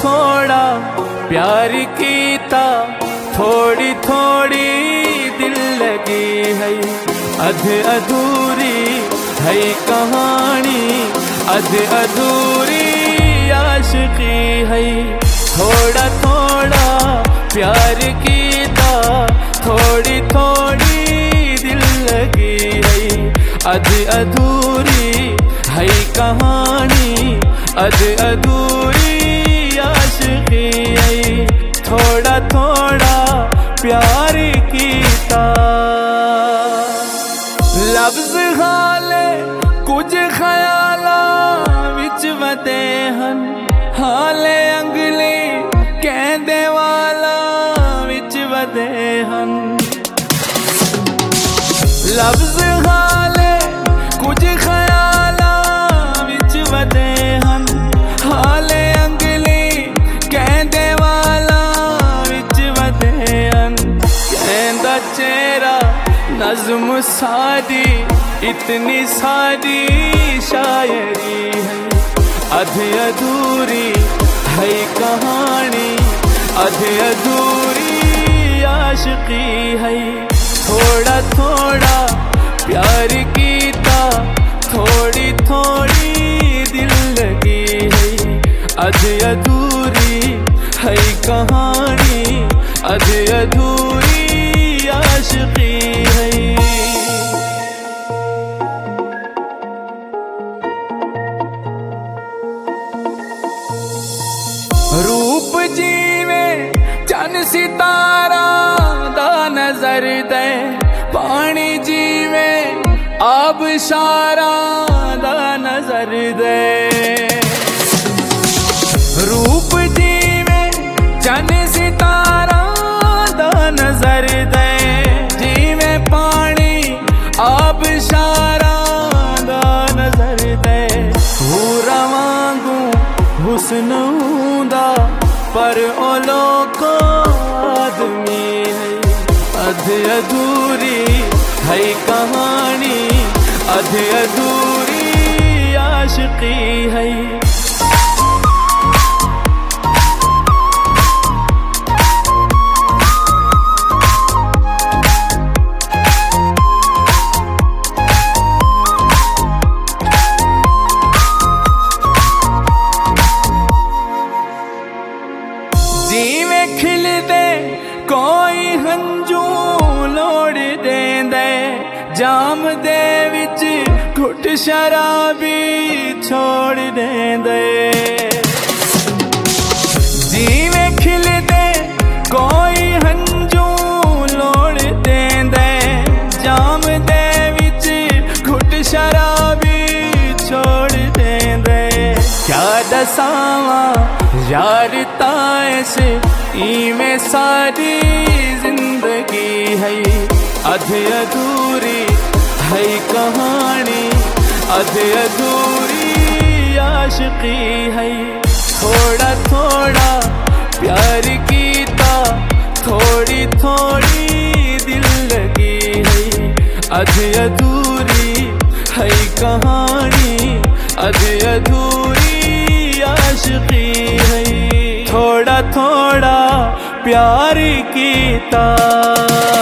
थोड़ा प्यार कीता, थोड़ी थोड़ी दिल लगी है। अध अधूरी है कहानी, अध अधूरी आशिकी है। थोड़ा थोड़ा प्यार कीता, थोड़ी थोड़ी दिल लगी है। अध अधूरी है कहानी, अध अधूरी आशिकी है। थोड़ा थोड़ा प्यार कीता। लफ्ज़ हाले कुछ ख्याला विच वदे हन, हाले अंगली कहंदे वाला विच वदे हन। लफ्ज़ हाले कुछ ख्याला विच वदे हन, हाले अंगली कहंदे वाला विच वदे हन। कहंदा चेहरा नज़्म सादी, इतनी सादी शायरी है। अध अधूरी है कहानी, अध अधूरी आशिकी है। थोड़ा थोड़ा प्यार कीता, थोड़ी थोड़ी दिल लगी है। अध अधूरी है कहानी, अध अधूरी आशिकी है। रूप जीवे चन सितारा दा नजर दे, पानी जीवे आबशारा दा नजर दे। रूप जीवे चन सितारा दा नजर दे, जीवे पानी आबशारा दा नजर दे। हूरा वांगू हुस्न हुंदा पर ओ लोको आदमी है। अध अधूरी है कहानी, अध अधूरी आशिकी है। जीवे खिल दे कोई हंजू लोड़ देंदे, जाम दे विच घुट शराबी छोड़ देंदे। जीवे खिल दे कोई हंजू लोड़ देंदे, जाम दे विच घुट शराबी छोड़ देंदे। क्या दसावा यार ताए से इमें सारी जिंदगी है। अध अधूरी है कहानी, अध अधूरी आशिकी है। थोड़ा थोड़ा प्यार कीता, थोड़ी थोड़ी दिल लगी है। अध अधूरी है कहानी, अध अधूरी आशिकी है। थोड़ा थोड़ा प्यार कीता।